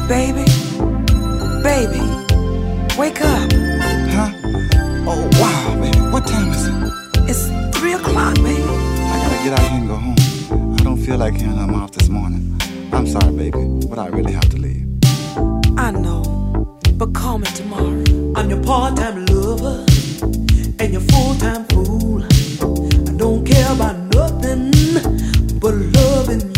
Baby, baby, wake up. Huh? Oh, wow, baby. What time is it? It's 3 o'clock, baby. I gotta get out here and go home. I don't feel like hearing her mouth this morning. I'm sorry, baby, but I really have to leave. I know, but call me tomorrow. I'm your part-time lover and your full-time fool. I don't care about nothing but loving you.